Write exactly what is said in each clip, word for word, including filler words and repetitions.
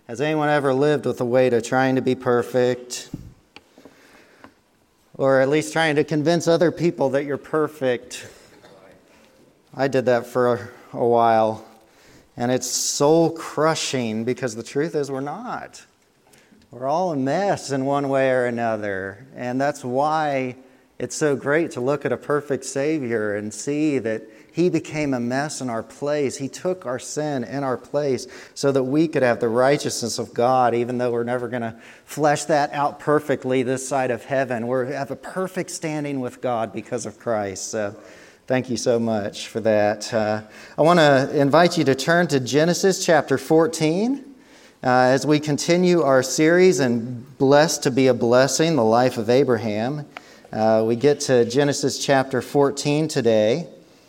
Has anyone ever lived with the weight of trying to be perfect? Or at least trying to convince other people that you're perfect? I did that for a while. And it's soul-crushing because the truth is we're not. We're all a mess in one way or another. And that's why it's so great to look at a perfect Savior and see that He became a mess in our place. He took our sin in our place so that we could have the righteousness of God, even though we're never going to flesh that out perfectly this side of heaven. We have a perfect standing with God because of Christ. So thank you so much for that. Uh, I want to invite you to turn to Genesis chapter fourteen. Uh, as we continue our series and Blessed to be a Blessing, the life of Abraham. Uh, we get to Genesis chapter fourteen today.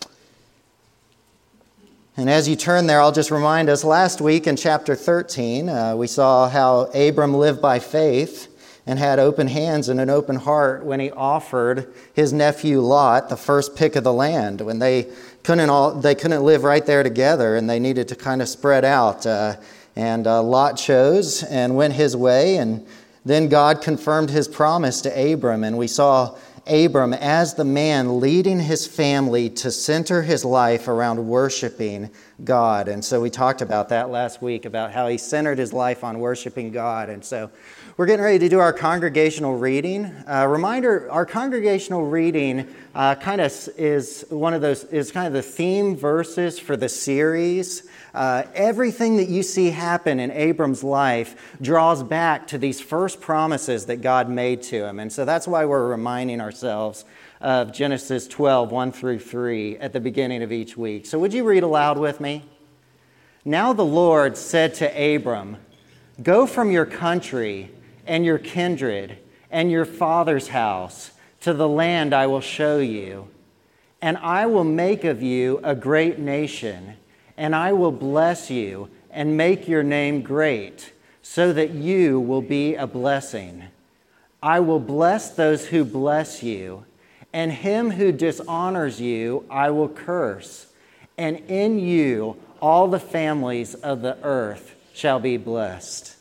And as you turn there, I'll just remind us, last week in chapter thirteen, uh, we saw how Abram lived by faith and had open hands and an open heart when he offered his nephew Lot the first pick of the land, when they couldn't all they couldn't live right there together and they needed to kind of spread out. Uh, and uh, Lot chose and went his way, and then God confirmed His promise to Abram, and we saw Abram as the man leading his family to center his life around worshiping God. And so we talked about that last week, about how he centered his life on worshiping God. And so we're getting ready to do our congregational reading. Uh, reminder, our congregational reading uh, kind of is one of those, is kind of the theme verses for the series. Uh, everything that you see happen in Abram's life draws back to these first promises that God made to him. And so that's why we're reminding ourselves of Genesis twelve, one through three at the beginning of each week. So would you read aloud with me? Now the Lord said to Abram, "Go from your country and your kindred and your father's house to the land I will show you, and I will make of you a great nation. And I will bless you and make your name great, so that you will be a blessing. I will bless those who bless you, and him who dishonors you I will curse. And in you all the families of the earth shall be blessed."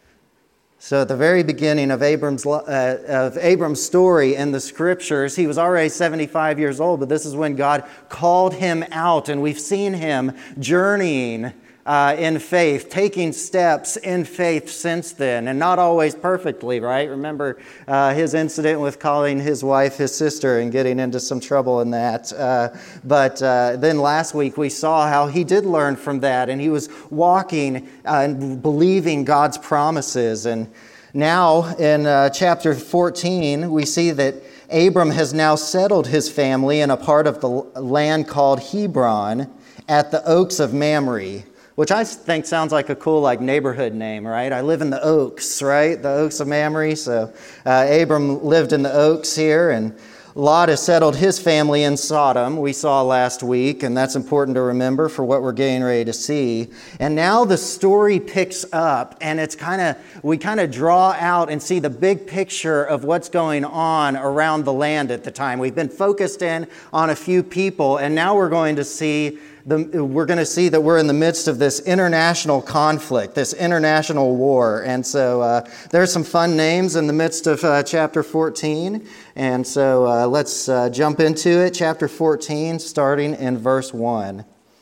So at the very beginning of Abram's, uh, of Abram's story in the Scriptures, he was already seventy-five years old, but this is when God called him out, and we've seen him journeying uh, in faith, taking steps in faith since then, and not always perfectly, right? Remember uh, his incident with calling his wife his sister and getting into some trouble in that. Uh, but uh, then last week we saw how he did learn from that, and he was walking uh, and believing God's promises. And now in uh, chapter fourteen, we see that Abram has now settled his family in a part of the land called Hebron at the Oaks of Mamre, which I think sounds like a cool like neighborhood name, right? I live in the Oaks, right? The Oaks of Mamre. So uh, Abram lived in the Oaks here, and Lot has settled his family in Sodom, we saw last week, and that's important to remember for what we're getting ready to see. And now the story picks up, and it's kind of, we kind of draw out and see the big picture of what's going on around the land at the time. We've been focused in on a few people, and now we're going to see The, we're going to see that we're in the midst of this international conflict, this international war. And so uh, there's some fun names in the midst of uh, chapter fourteen. And so uh, let's uh, jump into it. Chapter fourteen, starting in verse one.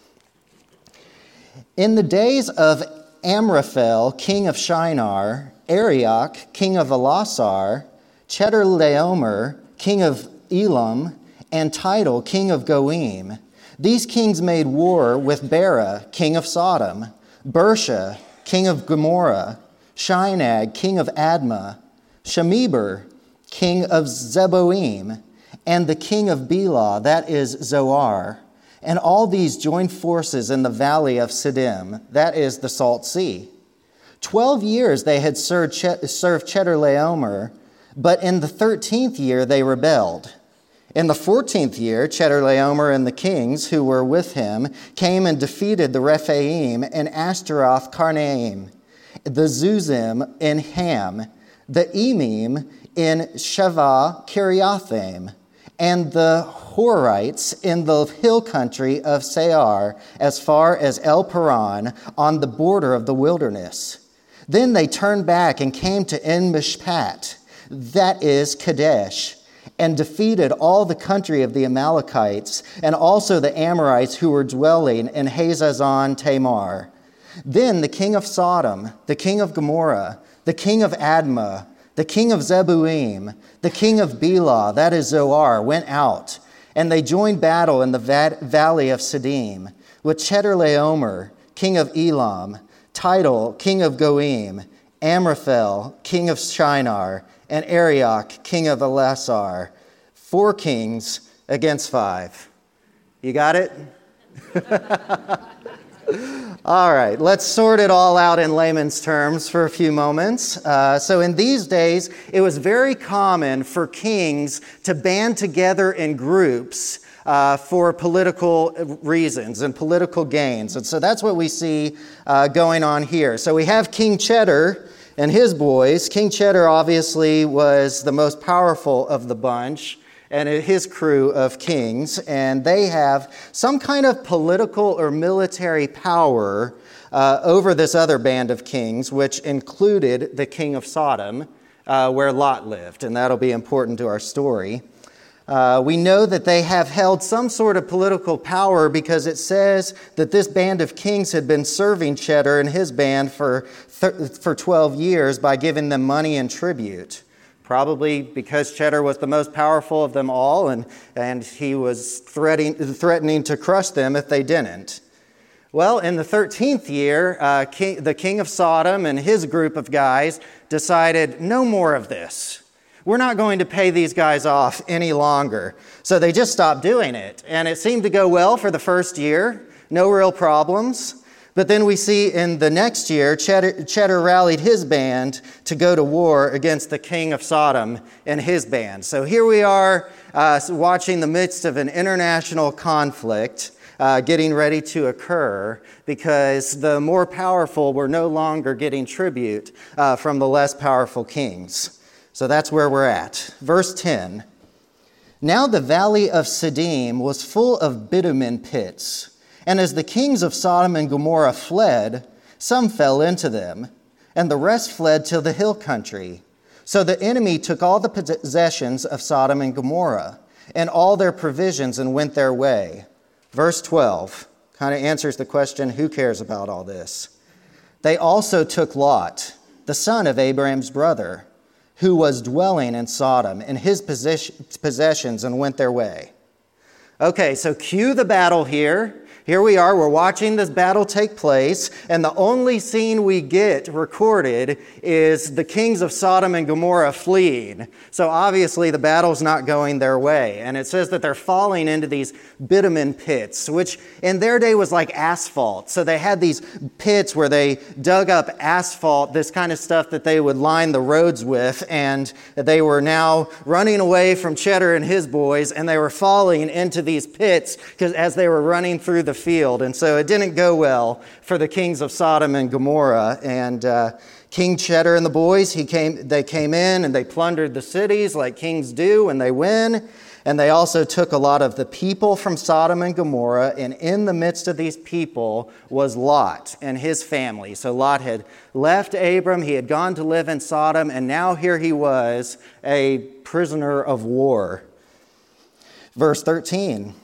In the days of Amraphel, king of Shinar, Arioch, king of Elasar, Chedorlaomer, king of Elam, and Tidal, king of Goim, these kings made war with Bera, king of Sodom, Bersha, king of Gomorrah, Shinag, king of Admah, Shemeber, king of Zeboim, and the king of Bela, that is Zoar. And all these joined forces in the valley of Siddim, that is the Salt Sea. Twelve years they had served Chedorlaomer, but in the thirteenth year they rebelled. In the fourteenth year, Chedorlaomer and the kings who were with him came and defeated the Rephaim in Ashtaroth Karnaim, the Zuzim in Ham, the Emim in Sheva Kiriathaim, and the Horites in the hill country of Seir, as far as El Paran, on the border of the wilderness. Then they turned back and came to En-Mishpat, that is Kadesh, and defeated all the country of the Amalekites and also the Amorites who were dwelling in Hazazon Tamar. Then the king of Sodom, the king of Gomorrah, the king of Admah, the king of Zeboim, the king of Bela, that is Zoar, went out, and they joined battle in the va- valley of Siddim with Chedorlaomer, king of Elam, Tidal, king of Goim, Amraphel, king of Shinar, and Arioch, king of Elasar. Four kings against five. You got it? All right, let's sort it all out in layman's terms for a few moments. Uh, so in these days, it was very common for kings to band together in groups uh, for political reasons and political gains. And so that's what we see uh, going on here. So we have King Cheddar and his boys. King Cheddar obviously was the most powerful of the bunch, and his crew of kings, and they have some kind of political or military power uh, over this other band of kings, which included the king of Sodom, uh, where Lot lived, and that'll be important to our story. Uh, we know that they have held some sort of political power because it says that this band of kings had been serving Cheddar and his band for, th- for twelve years by giving them money and tribute. Probably because Cheddar was the most powerful of them all, and, and he was threatening, threatening to crush them if they didn't. Well, in the thirteenth year, uh, king, the king of Sodom and his group of guys decided, no more of this. We're not going to pay these guys off any longer. So they just stopped doing it. And it seemed to go well for the first year, no real problems. But then we see in the next year, Cheddar, Cheddar rallied his band to go to war against the king of Sodom and his band. So here we are uh, watching the midst of an international conflict uh, getting ready to occur because the more powerful were no longer getting tribute uh, from the less powerful kings. So that's where we're at. Verse ten. Now the valley of Siddim was full of bitumen pits. And as the kings of Sodom and Gomorrah fled, some fell into them, and the rest fled to the hill country. So the enemy took all the possessions of Sodom and Gomorrah, and all their provisions, and went their way. Verse twelve kind of answers the question, who cares about all this? They also took Lot, the son of Abraham's brother, who was dwelling in Sodom, and his possessions, and went their way. Okay, so cue the battle here. Here we are, we're watching this battle take place, and the only scene we get recorded is the kings of Sodom and Gomorrah fleeing. So obviously the battle's not going their way. And it says that they're falling into these bitumen pits, which in their day was like asphalt. So they had these pits where they dug up asphalt, this kind of stuff that they would line the roads with, and they were now running away from Cheddar and his boys, and they were falling into these pits because as they were running through the field. And so it didn't go well for the kings of Sodom and Gomorrah. And uh, King Cheddar and the boys, he came. they came in and they plundered the cities like kings do when they win. And they also took a lot of the people from Sodom and Gomorrah. And in the midst of these people was Lot and his family. So Lot had left Abram. He had gone to live in Sodom. And now here he was, a prisoner of war. Verse thirteen.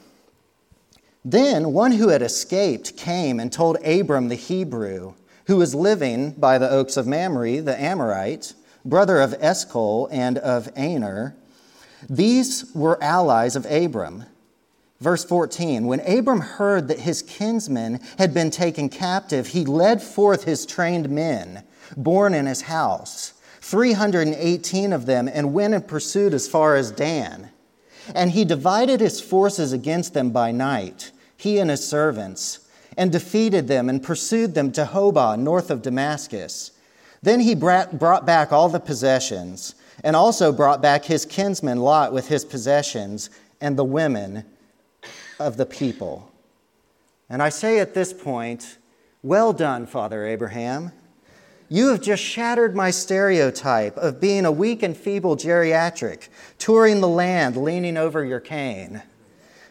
Then one who had escaped came and told Abram the Hebrew, who was living by the oaks of Mamre, the Amorite, brother of Eshcol and of Aner. These were allies of Abram. Verse fourteen, when Abram heard that his kinsmen had been taken captive, he led forth his trained men, born in his house, three hundred eighteen of them, and went in pursuit as far as Dan. And he divided his forces against them by night, he and his servants, and defeated them and pursued them to Hobah, north of Damascus. Then he brought back all the possessions, and also brought back his kinsman Lot with his possessions, and the women of the people. And I say at this point, well done, Father Abraham. You have just shattered my stereotype of being a weak and feeble geriatric, touring the land, leaning over your cane.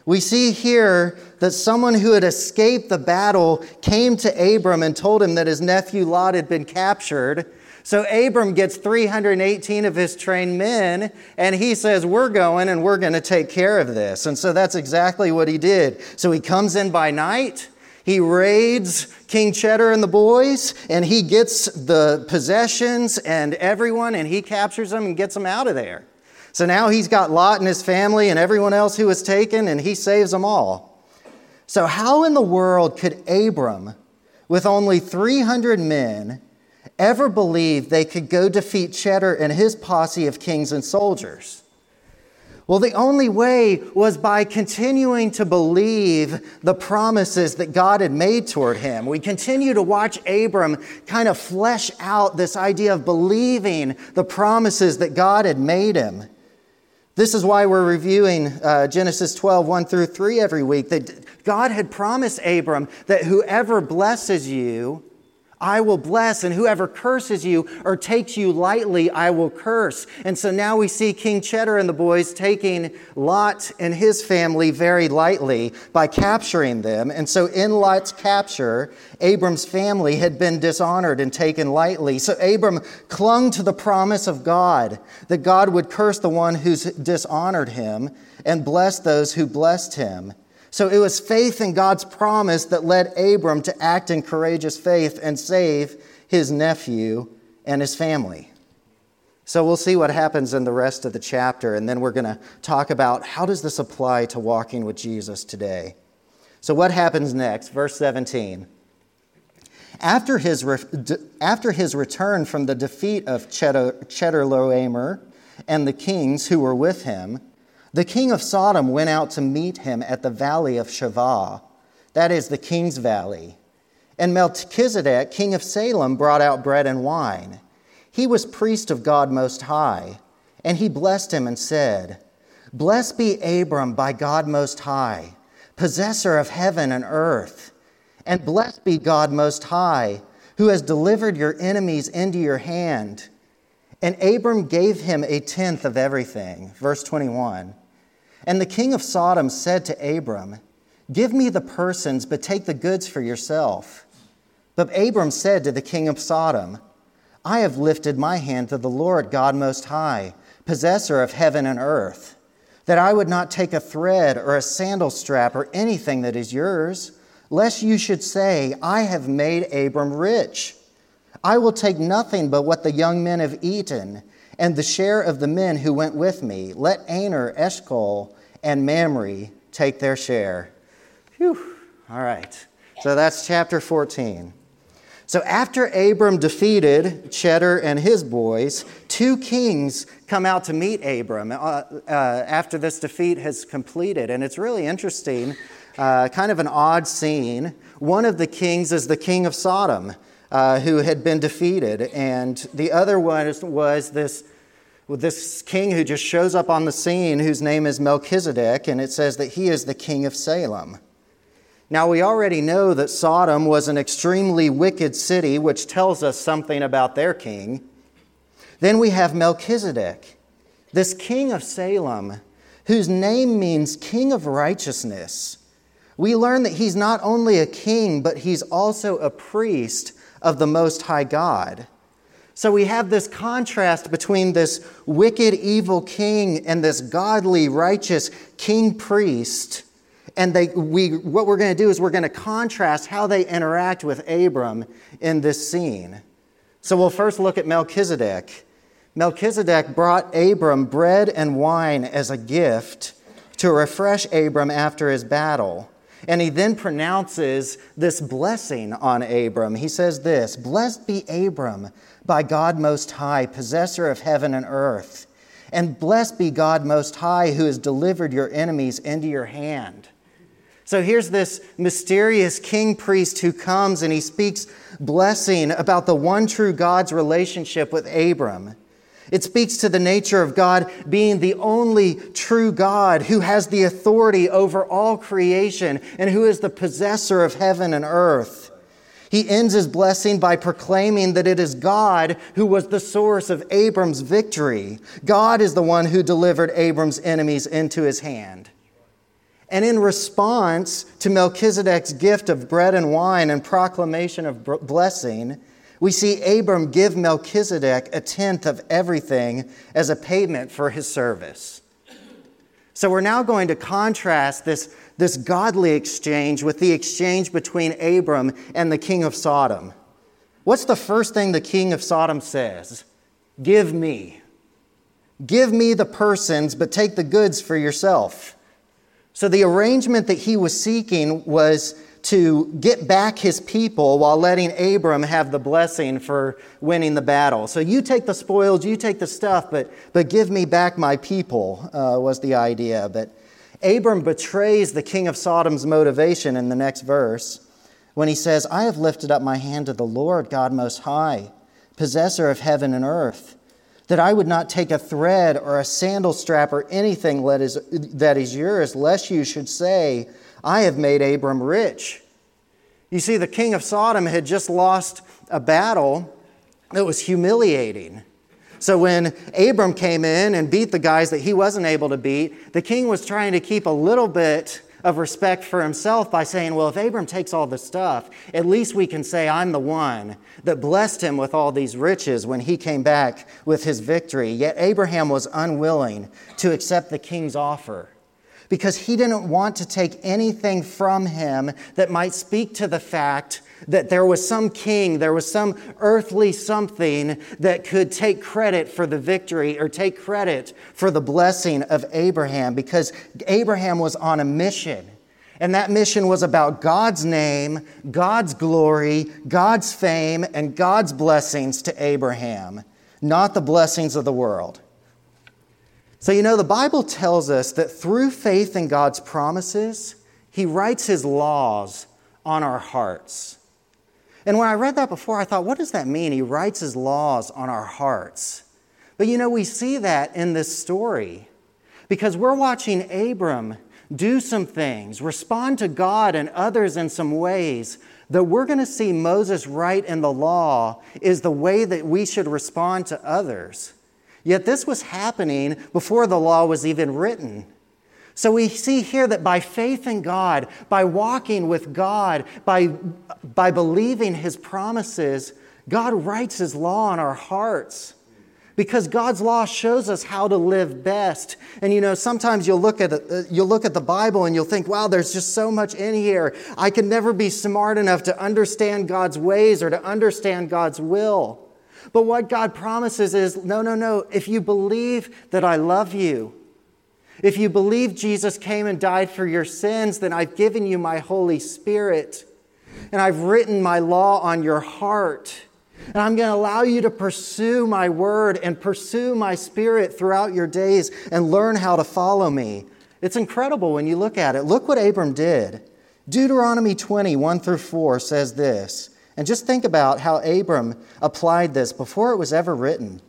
We see here that someone who had escaped the battle came to Abram and told him that his nephew Lot had been captured. So Abram gets three hundred eighteen of his trained men, and he says, we're going and we're going to take care of this. And so that's exactly what he did. So he comes in by night, he raids King Cheddar and the boys, and he gets the possessions and everyone, and he captures them and gets them out of there. So now he's got Lot and his family and everyone else who was taken, and he saves them all. So how in the world could Abram, with only three hundred men, ever believe they could go defeat Cheddar and his posse of kings and soldiers? Well, the only way was by continuing to believe the promises that God had made toward him. We continue to watch Abram kind of flesh out this idea of believing the promises that God had made him. This is why we're reviewing uh, Genesis twelve, one through three every week, that God had promised Abram that whoever blesses you, I will bless, and whoever curses you or takes you lightly, I will curse. And so now we see King Cheddar and the boys taking Lot and his family very lightly by capturing them. And so in Lot's capture, Abram's family had been dishonored and taken lightly. So Abram clung to the promise of God, that God would curse the one who's dishonored him and bless those who blessed him. So it was faith in God's promise that led Abram to act in courageous faith and save his nephew and his family. So we'll see what happens in the rest of the chapter, and then we're going to talk about how does this apply to walking with Jesus today. So what happens next? Verse seventeen. After his, re- after his return from the defeat of Chedorlaomer and the kings who were with him, the king of Sodom went out to meet him at the valley of Shavah, that is the king's valley. And Melchizedek, king of Salem, brought out bread and wine. He was priest of God Most High, and he blessed him and said, Blessed be Abram by God Most High, possessor of heaven and earth. And blessed be God Most High, who has delivered your enemies into your hand. And Abram gave him a tenth of everything. Verse twenty-one. And the king of Sodom said to Abram, Give me the persons, but take the goods for yourself. But Abram said to the king of Sodom, I have lifted my hand to the Lord God Most High, possessor of heaven and earth, that I would not take a thread or a sandal strap or anything that is yours, lest you should say, I have made Abram rich. I will take nothing but what the young men have eaten, and the share of the men who went with me. Let Aner, Eshcol, and Mamre take their share. Whew. All right. So that's chapter fourteen. So after Abram defeated Cheddar and his boys, two kings come out to meet Abram uh, uh, after this defeat has completed. And it's really interesting, uh, kind of an odd scene. One of the kings is the king of Sodom, Uh, who had been defeated. And the other one was, was this, this king who just shows up on the scene, whose name is Melchizedek, and it says that he is the king of Salem. Now, we already know that Sodom was an extremely wicked city, which tells us something about their king. Then we have Melchizedek, this king of Salem, whose name means king of righteousness. We learn that he's not only a king, but he's also a priest of the Most High God. So we have this contrast between this wicked, evil king and this godly, righteous king priest. And they, we, what we're going to do is we're going to contrast how they interact with Abram in this scene. So we'll first look at Melchizedek. Melchizedek brought Abram bread and wine as a gift to refresh Abram after his battle. And he then pronounces this blessing on Abram. He says this, Blessed be Abram by God Most High, possessor of heaven and earth. And blessed be God Most High, who has delivered your enemies into your hand. So here's this mysterious king priest who comes and he speaks blessing about the one true God's relationship with Abram. It speaks to the nature of God being the only true God who has the authority over all creation and who is the possessor of heaven and earth. He ends his blessing by proclaiming that it is God who was the source of Abram's victory. God is the one who delivered Abram's enemies into his hand. And in response to Melchizedek's gift of bread and wine and proclamation of blessing, we see Abram give Melchizedek a tenth of everything as a payment for his service. So we're now going to contrast this, this godly exchange with the exchange between Abram and the king of Sodom. What's the first thing the king of Sodom says? Give me. Give me the persons, but take the goods for yourself. So the arrangement that he was seeking was to get back his people while letting Abram have the blessing for winning the battle. So you take the spoils, you take the stuff, but, but give me back my people, uh, was the idea. But Abram betrays the king of Sodom's motivation in the next verse when he says, I have lifted up my hand to the Lord God Most High, possessor of heaven and earth, that I would not take a thread or a sandal strap or anything that is, that is yours, lest you should say, I have made Abram rich. You see, the king of Sodom had just lost a battle that was humiliating. So when Abram came in and beat the guys that he wasn't able to beat, the king was trying to keep a little bit of respect for himself by saying, well, if Abram takes all the stuff, at least we can say I'm the one that blessed him with all these riches when he came back with his victory. Yet Abraham was unwilling to accept the king's offer because he didn't want to take anything from him that might speak to the fact that there was some king, there was some earthly something that could take credit for the victory or take credit for the blessing of Abraham, because Abraham was on a mission. And that mission was about God's name, God's glory, God's fame, and God's blessings to Abraham, not the blessings of the world. So, you know, the Bible tells us that through faith in God's promises, He writes His laws on our hearts. And when I read that before, I thought, what does that mean? He writes His laws on our hearts. But, you know, we see that in this story because we're watching Abram do some things, respond to God and others in some ways that we're going to see Moses write in the law is the way that we should respond to others. Yet this was happening before the law was even written. So we see here that by faith in God, by walking with God, by, by believing His promises, God writes His law on our hearts. Because God's law shows us how to live best. And you know, sometimes you'll look at it, you'll look at the Bible and you'll think, wow, there's just so much in here. I can never be smart enough to understand God's ways or to understand God's will. But what God promises is, no, no, no. If you believe that I love you, if you believe Jesus came and died for your sins, then I've given you my Holy Spirit. And I've written my law on your heart. And I'm going to allow you to pursue my word and pursue my Spirit throughout your days and learn how to follow me. It's incredible when you look at it. Look what Abram did. Deuteronomy twenty, one through four says this. And just think about how Abram applied this before it was ever written.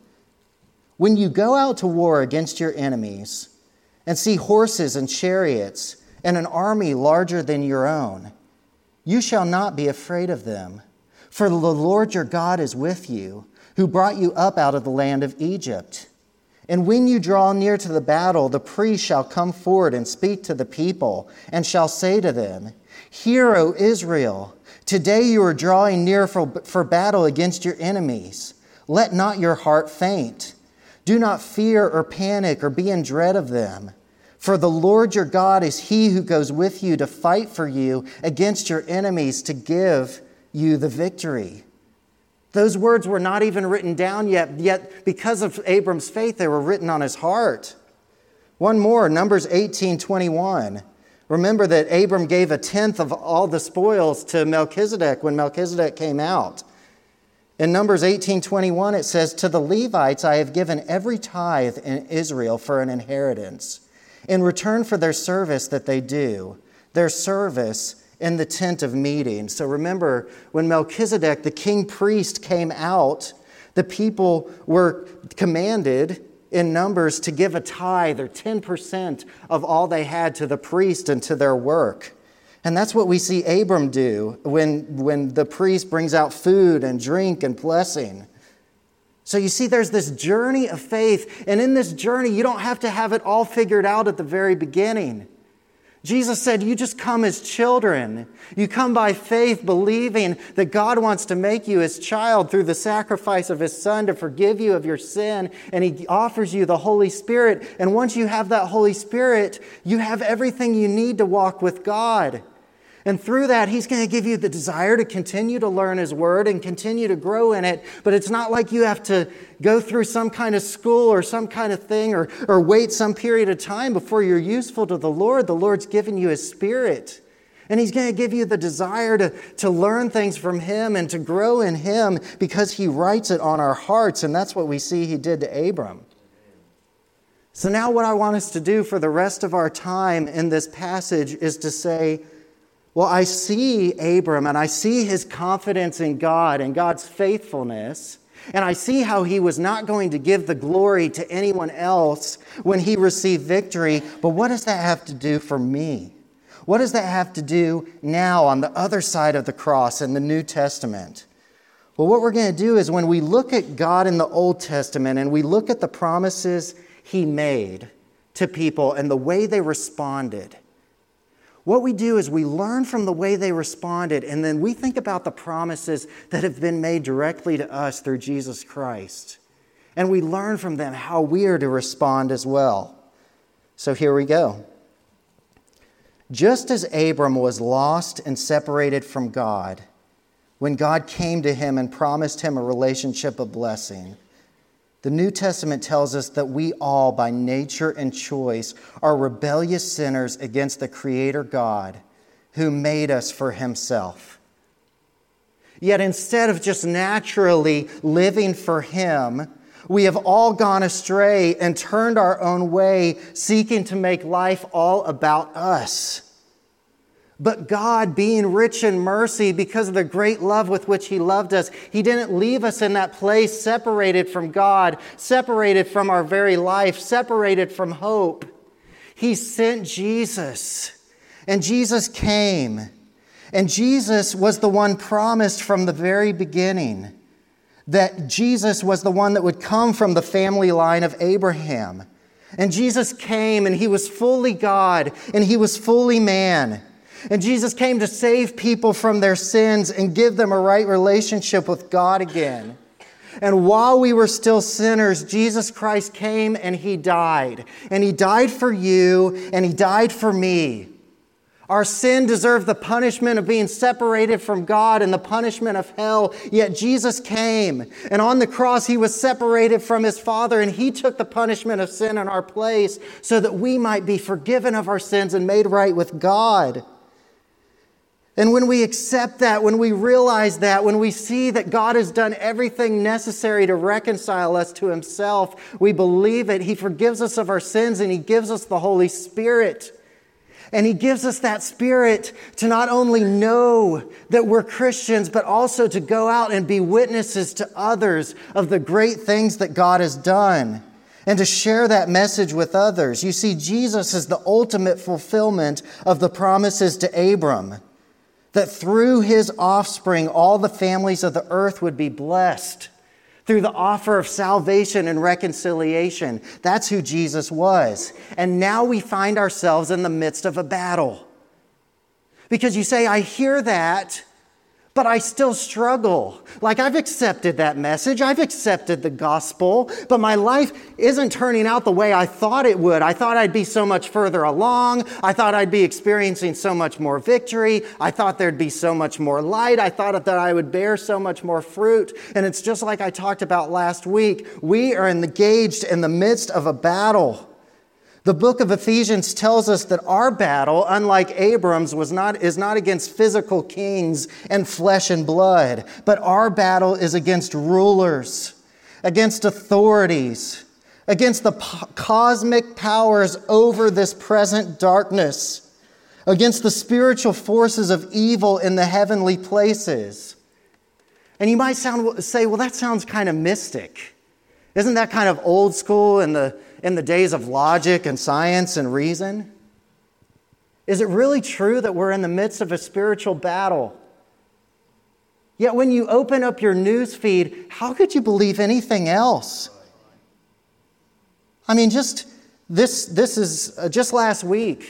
When you go out to war against your enemies and see horses and chariots and an army larger than your own, you shall not be afraid of them. For the Lord your God is with you, who brought you up out of the land of Egypt. And when you draw near to the battle, the priest shall come forward and speak to the people, and shall say to them, Hear, O Israel, today you are drawing near for, for battle against your enemies. Let not your heart faint. Do not fear or panic or be in dread of them. For the Lord your God is He who goes with you to fight for you against your enemies to give you the victory. Those words were not even written down yet, yet because of Abram's faith, they were written on his heart. One more, Numbers eighteen twenty-one. Remember that Abram gave a tenth of all the spoils to Melchizedek when Melchizedek came out. In Numbers eighteen twenty-one, it says, To the Levites I have given every tithe in Israel for an inheritance, in return for their service that they do, their service in the tent of meeting. So remember, when Melchizedek, the king priest, came out, the people were commanded in Numbers to give a tithe or ten percent of all they had to the priest and to their work. And that's what we see Abram do when, when the priest brings out food and drink and blessing. So you see, there's this journey of faith. And in this journey, you don't have to have it all figured out at the very beginning. Jesus said, you just come as children. You come by faith, believing that God wants to make you his child through the sacrifice of his Son to forgive you of your sin. And he offers you the Holy Spirit. And once you have that Holy Spirit, you have everything you need to walk with God. And through that, he's going to give you the desire to continue to learn his word and continue to grow in it. But it's not like you have to go through some kind of school or some kind of thing or, or wait some period of time before you're useful to the Lord. The Lord's given you his Spirit. And he's going to give you the desire to, to learn things from him and to grow in him because he writes it on our hearts. And that's what we see he did to Abram. So now what I want us to do for the rest of our time in this passage is to say, well, I see Abram and I see his confidence in God and God's faithfulness. And I see how he was not going to give the glory to anyone else when he received victory. But what does that have to do for me? What does that have to do now on the other side of the cross in the New Testament? Well, what we're going to do is when we look at God in the Old Testament and we look at the promises he made to people and the way they responded, what we do is we learn from the way they responded, and then we think about the promises that have been made directly to us through Jesus Christ. And we learn from them how we are to respond as well. So here we go. Just as Abram was lost and separated from God, when God came to him and promised him a relationship of blessing, the New Testament tells us that we all, by nature and choice, are rebellious sinners against the Creator God who made us for himself. Yet instead of just naturally living for him, we have all gone astray and turned our own way, seeking to make life all about us. But God, being rich in mercy because of the great love with which he loved us, he didn't leave us in that place separated from God, separated from our very life, separated from hope. He sent Jesus, and Jesus came. And Jesus was the one promised from the very beginning, that Jesus was the one that would come from the family line of Abraham. And Jesus came, and he was fully God, and he was fully man. And Jesus came to save people from their sins and give them a right relationship with God again. And while we were still sinners, Jesus Christ came and he died. And he died for you and he died for me. Our sin deserved the punishment of being separated from God and the punishment of hell. Yet Jesus came, and on the cross he was separated from his Father, and he took the punishment of sin in our place so that we might be forgiven of our sins and made right with God. And when we accept that, when we realize that, when we see that God has done everything necessary to reconcile us to himself, we believe it. He forgives us of our sins and he gives us the Holy Spirit. And he gives us that Spirit to not only know that we're Christians, but also to go out and be witnesses to others of the great things that God has done and to share that message with others. You see, Jesus is the ultimate fulfillment of the promises to Abram, that through his offspring, all the families of the earth would be blessed through the offer of salvation and reconciliation. That's who Jesus was. And now we find ourselves in the midst of a battle. Because you say, I hear that, but I still struggle. Like, I've accepted that message. I've accepted the gospel, but my life isn't turning out the way I thought it would. I thought I'd be so much further along. I thought I'd be experiencing so much more victory. I thought there'd be so much more light. I thought that I would bear so much more fruit. And it's just like I talked about last week. We are engaged in the midst of a battle. The book of Ephesians tells us that our battle, unlike Abram's, was not, is not against physical kings and flesh and blood, but our battle is against rulers, against authorities, against the po- cosmic powers over this present darkness, against the spiritual forces of evil in the heavenly places. And you might sound, say, well, that sounds kind of mystic. Isn't that kind of old school in the in the days of logic and science and reason? Is it really true that we're in the midst of a spiritual battle? Yet when you open up your news feed, how could you believe anything else? I mean, just this this is uh, just last week,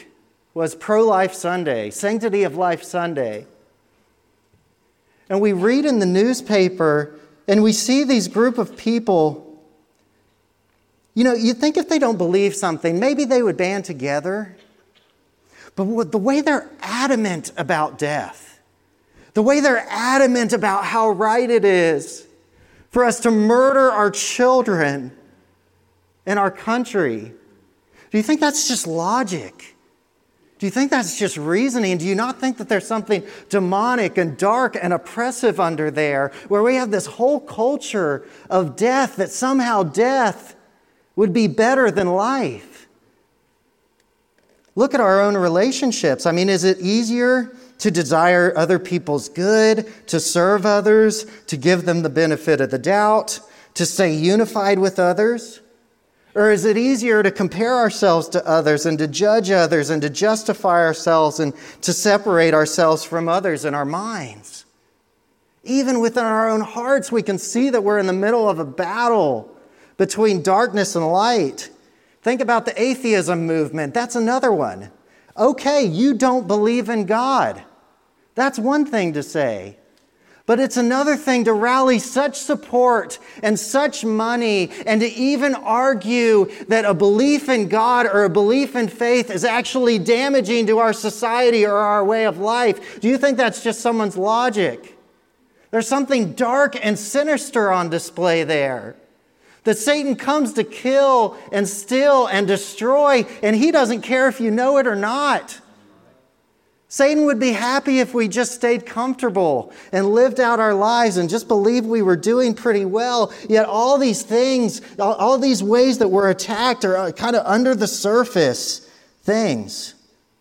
was Pro-Life Sunday, Sanctity of Life Sunday. And we read in the newspaper and we see these group of people. You know, you'd think if they don't believe something, maybe they would band together. But the way they're adamant about death, the way they're adamant about how right it is for us to murder our children in our country, do you think that's just logic? Do you think that's just reasoning? Do you not think that there's something demonic and dark and oppressive under there, where we have this whole culture of death, that somehow death would be better than life? Look at our own relationships. I mean, is it easier to desire other people's good, to serve others, to give them the benefit of the doubt, to stay unified with others? Or is it easier to compare ourselves to others and to judge others and to justify ourselves and to separate ourselves from others in our minds? Even within our own hearts, we can see that we're in the middle of a battle between darkness and light. Think about the atheism movement. That's another one. Okay, you don't believe in God. That's one thing to say. But it's another thing to rally such support and such money and to even argue that a belief in God or a belief in faith is actually damaging to our society or our way of life. Do you think that's just someone's logic? There's something dark and sinister on display there. That Satan comes to kill and steal and destroy, and he doesn't care if you know it or not. Satan would be happy if we just stayed comfortable and lived out our lives and just believed we were doing pretty well. Yet all these things, all, all these ways that we're attacked are kind of under the surface things.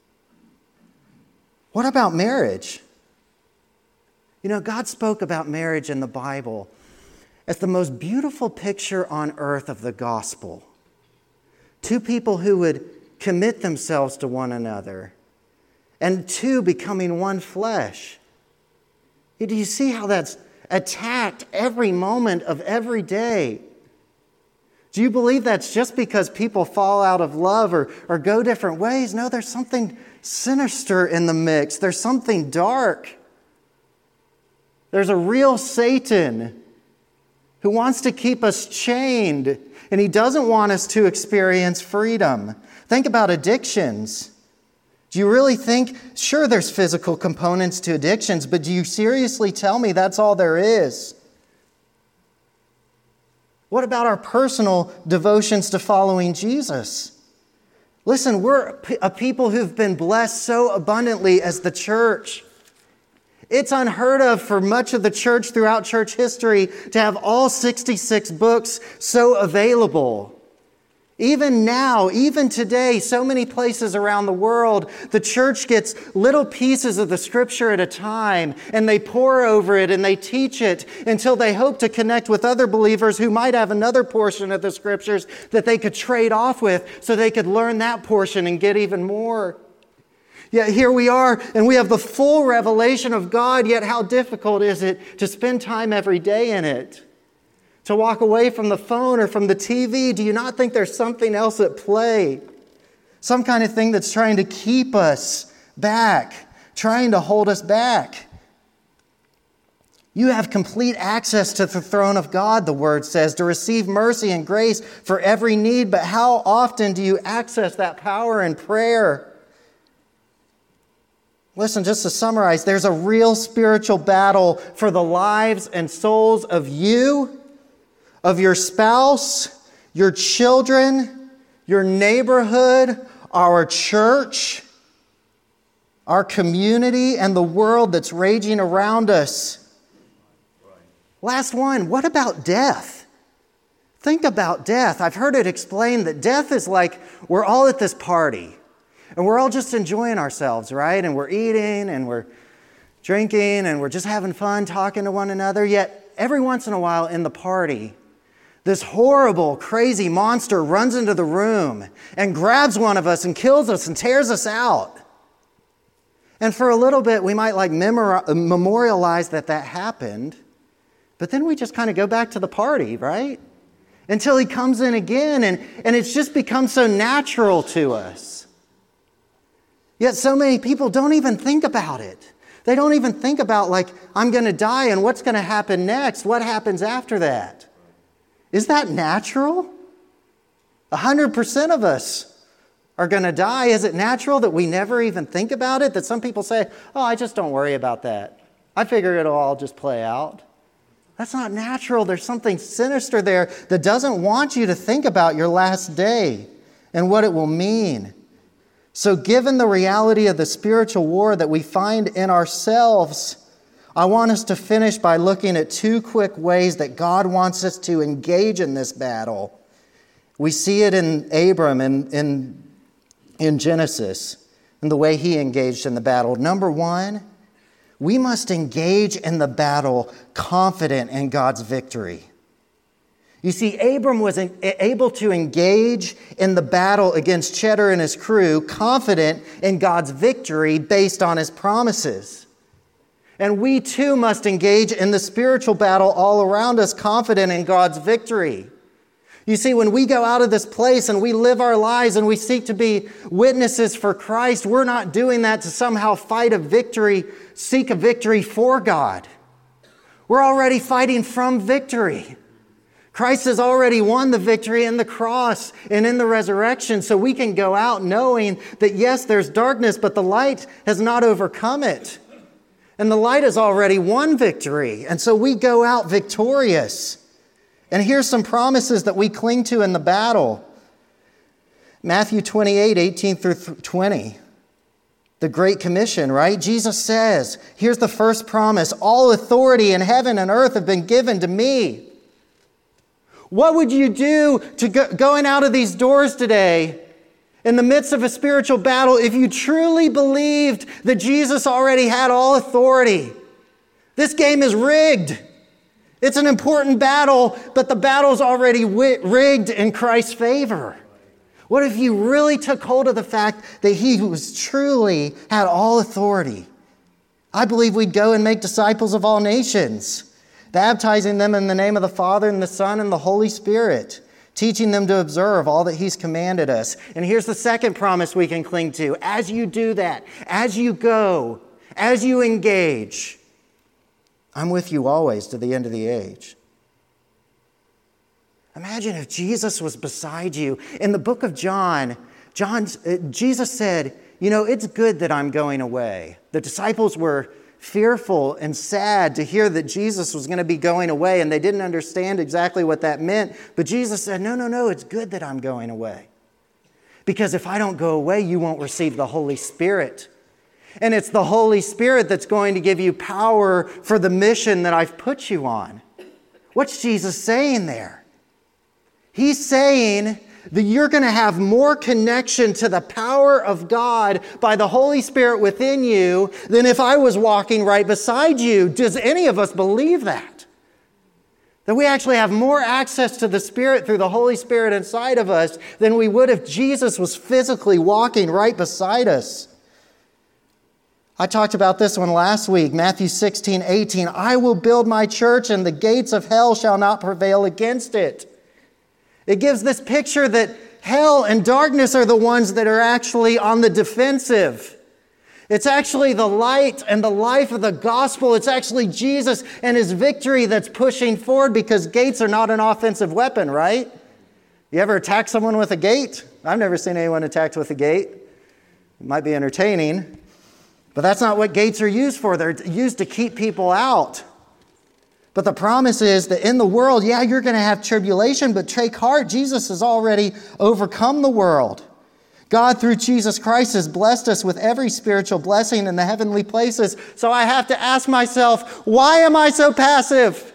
What about marriage? You know, God spoke about marriage in the Bible as the most beautiful picture on earth of the gospel. Two people who would commit themselves to one another, and two becoming one flesh. Do you see how that's attacked every moment of every day? Do you believe that's just because people fall out of love or, or go different ways? No, there's something sinister in the mix. There's something dark. There's a real Satan who wants to keep us chained, and he doesn't want us to experience freedom. Think about addictions. Do you really think, sure, there's physical components to addictions, but do you seriously tell me that's all there is? What about our personal devotions to following Jesus? Listen, we're a people who've been blessed so abundantly as the church. It's unheard of for much of the church throughout church history to have all sixty-six books so available. Even now, even today, so many places around the world, the church gets little pieces of the Scripture at a time, and they pore over it and they teach it until they hope to connect with other believers who might have another portion of the Scriptures that they could trade off with so they could learn that portion and get even more. Yet here we are, and we have the full revelation of God, yet how difficult is it to spend time every day in it? To walk away from the phone or from the T V? Do you not think there's something else at play? Some kind of thing that's trying to keep us back, trying to hold us back. You have complete access to the throne of God, the Word says, to receive mercy and grace for every need. But how often do you access that power in prayer? Listen, just to summarize, there's a real spiritual battle for the lives and souls of you, of your spouse, your children, your neighborhood, our church, our community, and the world that's raging around us. Last one, what about death? Think about death. I've heard it explained that death is like we're all at this party and we're all just enjoying ourselves, right? And we're eating and we're drinking and we're just having fun talking to one another. Yet every once in a while in the party, this horrible, crazy monster runs into the room and grabs one of us and kills us and tears us out. And for a little bit, we might like memorialize that that happened, but then we just kind of go back to the party, right? Until he comes in again, and, and it's just become so natural to us. Yet so many people don't even think about it. They don't even think about, like, I'm going to die and what's going to happen next? What happens after that? Is that natural? A hundred percent of us are going to die. Is it natural that we never even think about it? That some people say, oh, I just don't worry about that. I figure it'll all just play out. That's not natural. There's something sinister there that doesn't want you to think about your last day and what it will mean. So given the reality of the spiritual war that we find in ourselves, I want us to finish by looking at two quick ways that God wants us to engage in this battle. We see it in Abram in, in, in Genesis, and the way he engaged in the battle. Number one, we must engage in the battle confident in God's victory. You see, Abram was able to engage in the battle against Cheddar and his crew, confident in God's victory based on his promises. And we too must engage in the spiritual battle all around us, confident in God's victory. You see, when we go out of this place and we live our lives and we seek to be witnesses for Christ, we're not doing that to somehow fight a victory, seek a victory for God. We're already fighting from victory. Christ has already won the victory in the cross and in the resurrection, so we can go out knowing that yes, there's darkness, but the light has not overcome it. And the light has already won victory, and so we go out victorious. And here's some promises that we cling to in the battle. Matthew twenty-eight, eighteen through twenty. The Great Commission, right? Jesus says, here's the first promise, all authority in heaven and earth have been given to me. What would you do to go, going out of these doors today in the midst of a spiritual battle if you truly believed that Jesus already had all authority? This game is rigged. It's an important battle, but the battle's already wi- rigged in Christ's favor. What if you really took hold of the fact that he was truly had all authority? I believe we'd go and make disciples of all nations, baptizing them in the name of the Father and the Son and the Holy Spirit, teaching them to observe all that he's commanded us. And here's the second promise we can cling to. As you do that, as you go, as you engage, I'm with you always to the end of the age. Imagine if Jesus was beside you. In the book of John, John, uh, Jesus said, you know, it's good that I'm going away. The disciples were fearful and sad to hear that Jesus was going to be going away, and they didn't understand exactly what that meant. But Jesus said, no, no, no, it's good that I'm going away. Because if I don't go away, you won't receive the Holy Spirit. And it's the Holy Spirit that's going to give you power for the mission that I've put you on. What's Jesus saying there? He's saying that you're going to have more connection to the power of God by the Holy Spirit within you than if I was walking right beside you. Does any of us believe that? That we actually have more access to the Spirit through the Holy Spirit inside of us than we would if Jesus was physically walking right beside us. I talked about this one last week, Matthew sixteen, eighteen. I will build my church and the gates of hell shall not prevail against it. It gives this picture that hell and darkness are the ones that are actually on the defensive. It's actually the light and the life of the gospel. It's actually Jesus and his victory that's pushing forward, because gates are not an offensive weapon, right? You ever attack someone with a gate? I've never seen anyone attacked with a gate. It might be entertaining, but that's not what gates are used for. They're used to keep people out. But the promise is that in the world, yeah, you're going to have tribulation, but take heart. Jesus has already overcome the world. God, through Jesus Christ, has blessed us with every spiritual blessing in the heavenly places. So I have to ask myself, why am I so passive?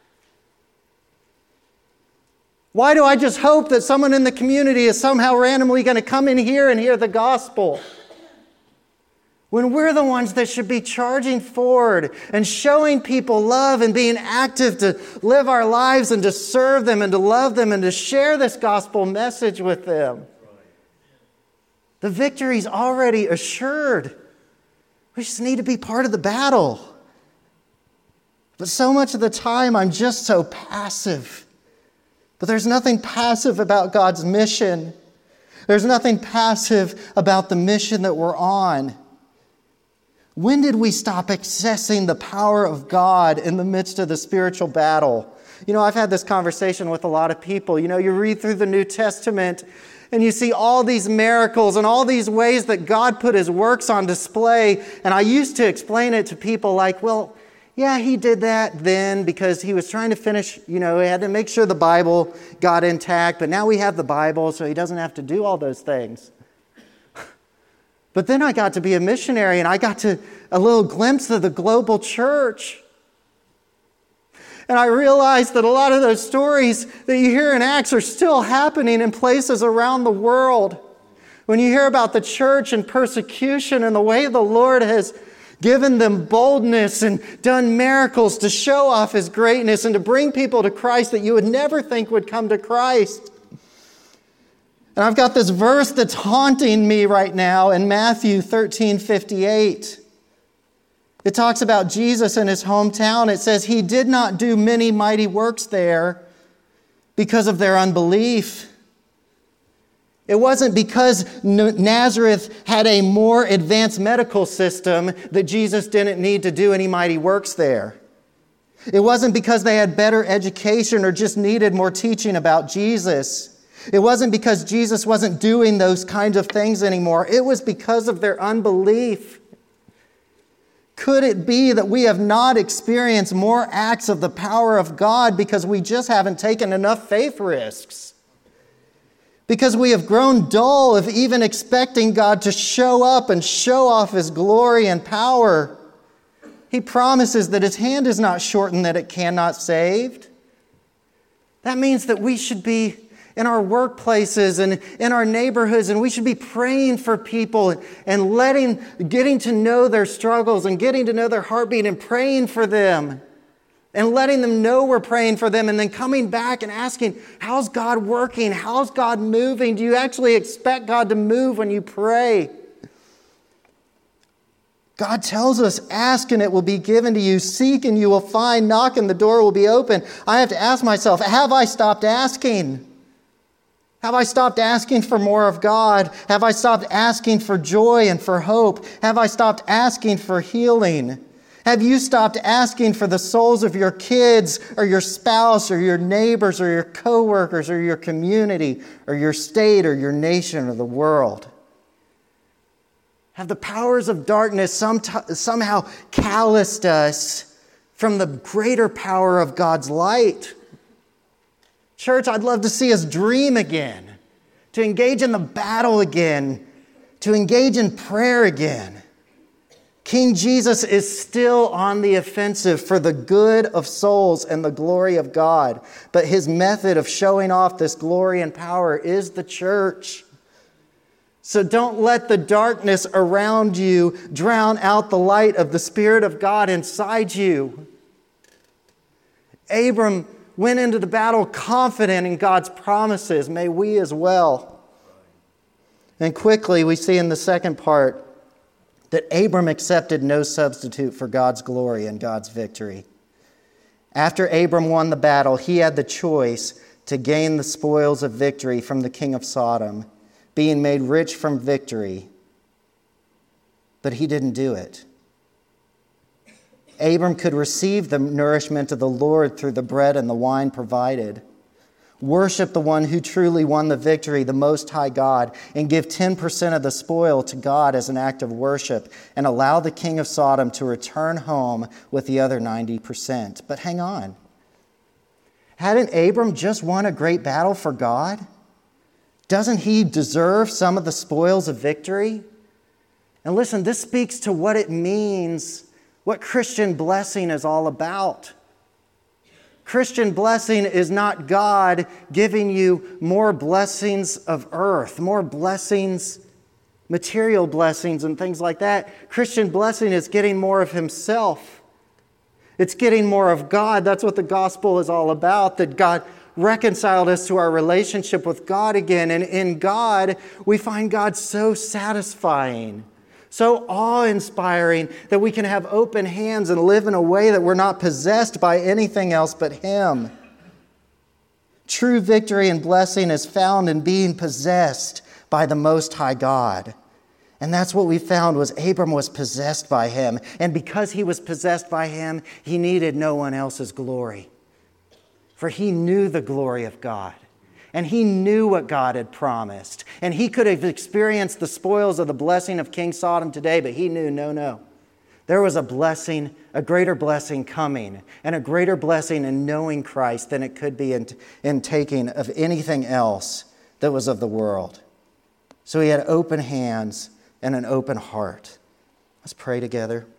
Why do I just hope that someone in the community is somehow randomly going to come in here and hear the gospel? When we're the ones that should be charging forward and showing people love and being active to live our lives and to serve them and to love them and to share this gospel message with them. The victory's already assured. We just need to be part of the battle. But so much of the time I'm just so passive. But there's nothing passive about God's mission. There's nothing passive about the mission that we're on. When did we stop accessing the power of God in the midst of the spiritual battle? You know, I've had this conversation with a lot of people. You know, you read through the New Testament and you see all these miracles and all these ways that God put his works on display. And I used to explain it to people like, well, yeah, he did that then because he was trying to finish, you know, he had to make sure the Bible got intact. But now we have the Bible, so he doesn't have to do all those things. But then I got to be a missionary and I got to a little glimpse of the global church. And I realized that a lot of those stories that you hear in Acts are still happening in places around the world. When you hear about the church and persecution and the way the Lord has given them boldness and done miracles to show off his greatness and to bring people to Christ that you would never think would come to Christ. And I've got this verse that's haunting me right now in Matthew thirteen fifty-eight. It talks about Jesus in his hometown. It says, he did not do many mighty works there because of their unbelief. It wasn't because Nazareth had a more advanced medical system that Jesus didn't need to do any mighty works there. It wasn't because they had better education or just needed more teaching about Jesus. It wasn't because Jesus wasn't doing those kinds of things anymore. It was because of their unbelief. Could it be that we have not experienced more acts of the power of God because we just haven't taken enough faith risks? Because we have grown dull of even expecting God to show up and show off his glory and power. He promises that his hand is not shortened, that it cannot save. That means that we should be in our workplaces and in our neighborhoods, and we should be praying for people and letting, getting to know their struggles and getting to know their heartbeat and praying for them and letting them know we're praying for them and then coming back and asking, how's God working? How's God moving? Do you actually expect God to move when you pray? God tells us, ask and it will be given to you. Seek and you will find. Knock and the door will be open. I have to ask myself, have I stopped asking? Have I stopped asking for more of God? Have I stopped asking for joy and for hope? Have I stopped asking for healing? Have you stopped asking for the souls of your kids or your spouse or your neighbors or your coworkers or your community or your state or your nation or the world? Have the powers of darkness somehow calloused us from the greater power of God's light? Church, I'd love to see us dream again, to engage in the battle again, to engage in prayer again. King Jesus is still on the offensive for the good of souls and the glory of God. But his method of showing off this glory and power is the church. So don't let the darkness around you drown out the light of the Spirit of God inside you. Abram went into the battle confident in God's promises. May we as well. And quickly we see in the second part that Abram accepted no substitute for God's glory and God's victory. After Abram won the battle, he had the choice to gain the spoils of victory from the king of Sodom, being made rich from victory. But he didn't do it. Abram could receive the nourishment of the Lord through the bread and the wine provided, worship the one who truly won the victory, the Most High God, and give ten percent of the spoil to God as an act of worship, and allow the king of Sodom to return home with the other ninety percent. But hang on. Hadn't Abram just won a great battle for God? Doesn't he deserve some of the spoils of victory? And listen, this speaks to what it means, what Christian blessing is all about. Christian blessing is not God giving you more blessings of earth, more blessings, material blessings and things like that. Christian blessing is getting more of himself. It's getting more of God. That's what the gospel is all about, that God reconciled us to our relationship with God again. And in God, we find God so satisfying, so awe-inspiring that we can have open hands and live in a way that we're not possessed by anything else but Him. True victory and blessing is found in being possessed by the Most High God. And that's what we found was Abram was possessed by him. And because he was possessed by him, he needed no one else's glory. For he knew the glory of God. And he knew what God had promised. And he could have experienced the spoils of the blessing of King Sodom today, but he knew, no, no. There was a blessing, a greater blessing coming, and a greater blessing in knowing Christ than it could be in, in taking of anything else that was of the world. So he had open hands and an open heart. Let's pray together.